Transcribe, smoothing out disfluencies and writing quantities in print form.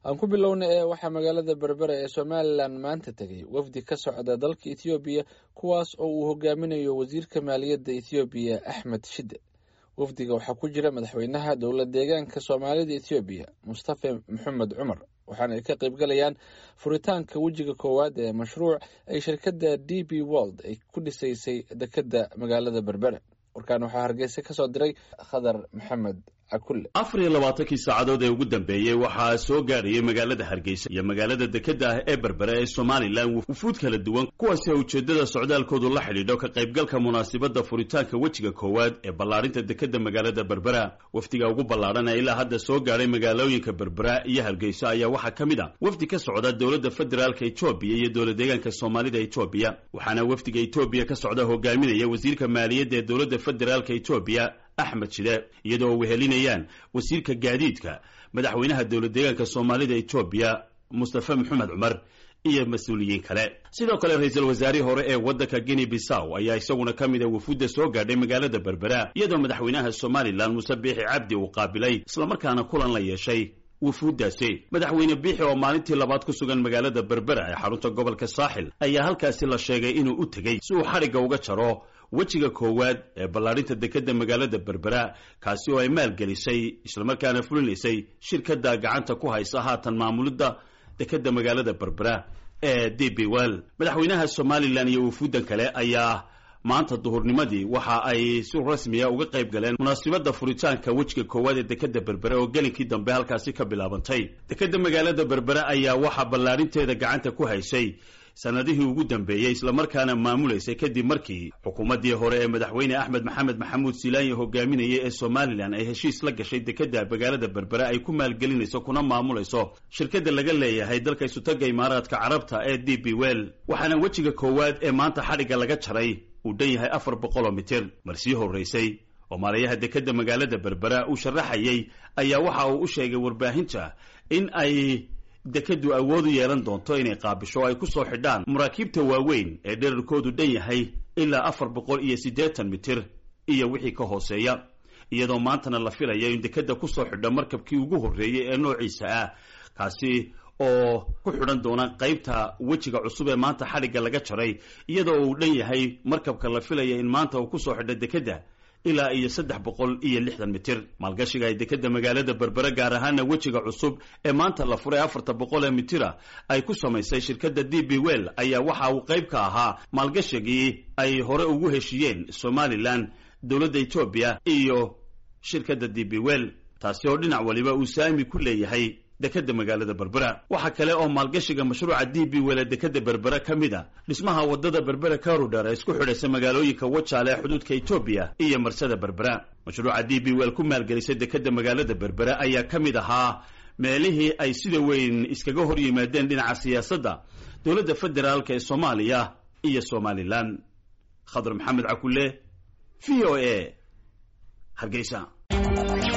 aan ku bilowna waxaa magaalada berbera ee Somaliland maanta tagay wafdi ka socda dalka Ethiopia kuwaas oo uu hogaaminayo wasiirka maaliyadda Ethiopia Ahmed Shide. wafdiga waxaa ku jira madaxweynaha dowladda deegaanka Soomaalida Ethiopia Mustafa Maxamed Cumar waxaana ay ka qayb galayaan furitaanka wajiga koowaad ee mashruuc ay shirkadda DP World ay ku dhisaysay dekedda magaalada berbera. warkaan waxaa Hargeysa ka soo diray Khadar Maxamed akulle. 24 saacadood ee ugu dambeeyay waxaa soo gaarayay magaalada Hargeysa iyo magaalada dekedda ah ee berbera ee Somaliland wufuud kala duwan kuwaas oo ujeedada socdaalkoodu la xidhiidho ka qaybgalka munaasabadda furitaanka wajiga koowaad ee ballaarinta dekedda magaalada berbera. wafdiga ugu ballaaran ee ilaa hadda soo gaaray magaalooyinka berbera iyo Hargeysa ayaa waxaa ka mid ah wafdi ka socda dowladda federaalka Ethiopia iyo dowladda deegaanka Soomaalida Ethiopia. waxaana wafdiga Ethiopia ka socda hogaaminaya wasiirka maaliyadda ee dowladda federaalka Ethiopia Ahmed Shide iyadoo wehelinayaan wasiirka gaadiidka madaxweynaha dowladda deegaanka Soomaalida Ethiopia Mustafa Maxamed Cumar iyo mas'uuliyiin kale. sidoo kale ra'iisul wasaare hore ee waddanka Guinea Bissau ayaa isaguna ka mid ah wufuudda soo gaadhay magaalada berbera iyadoo madaxweynaha Somaliland Muuse Biixi Cabdi uu qaabilay isla markaana kulan la yeeshay wufuuddaasi. madaxweyne Biixi oo maalintii labaad ku sugan magaalada berbera ee xarunta gobolka Saaxil ayaa halkaasi la sheegay inuu u tagay si uu xariga uga jaro wajiga koowaad ee ballaarinta dekedda magaalada berbera kaasi oo ay maalgelisay isla markaana fulinaysay shirkadda gacanta ku haysa haatan maamulidda dekedda magaalada berbera ee DP World. madaxweynaha Somaliland iyo wufuuddan kale ayaa maanta duhurnimadii waxa ay si rasmi ah uga qayb galeen munaasabadda furitaanka wajiga koowaad ee dekedda berbera oo gelinkii dambe halkaasi ka bilaabantay. dekedda magaalada berbera ayaa waxa ballaarinteeda gacanta ku haysay sanadihii ugu dambeeyay isla markaana maamuleysay kadib markii xukuumaddii hore ee madaxweyne Axmed Maxamed Maxamuud Silaanyi hogaaminayay ee Somaliland ay heshiis la gashay dekedda magaalada berbera ay ku maalgelinayso kuna maamuleyso shirkadda laga leeyahay dalka Isutaga Imaaraadka Carabta ee DP World. waxaana wajiga koowaad ee maanta xariga laga jaray uu dhan yahay 400 mitir. marsii horeysay oo maarayaha dekedda magaalada berbera uu sharaxayay ayaa waxa uu u sheegay warbaahinta in ay dekeddu awood u yeelan doonto inay qaabisho ay ku soo xidhaan maraakiibta waaweyn ee dhererkoodu dhan yahay ilaa 480 mitir iyo wixii ka hooseeya iyadoo maantana la filayo in dekedda ku soo xidho markabkii ugu horreeyay ee noociisa ah kaasi oo ku xidhan doona qaybta wajiga cusub ee maanta xadhigga laga jaray iyadoo uu dhan yahay markabka la filaya in maanta uu ku soo xidho dekedda ilaa iyo 360 mitir. maalgashiga ay dekedda magaalada berbera gaar ahaana wajiga cusub ee maanta la furay 400 mitira ay ku samaysay shirkadda DP World ayaa waxa uu qayb ka ahaa maalgashigii ay hore ugu heshiiyeen Somaliland dowladda Ethiopia iyo shirkadda DP World taasi oo dhinac waliba uu saami ku leeyahay dekedda magaalada berbera. waxa kale oo maalgashiga mashruuca DP World dekedda berbera ka mid ah dhismaha wadada berbera corridor ee isku xidhaysa magaalooyinka Wajaale ee xuduudka Ethiopia iyo marsada berbera. mashruuca DP World ku maalgelisay dekedda magaalada berbera ayaa ka mid ahaa meelihii ay sida weyn iskaga hor yimaadeen dhinaca siyaasadda dowladda federaalka ee Soomaaliya iyo Somaliland. Khadar Maxamed Akulle VOA Hargeysa.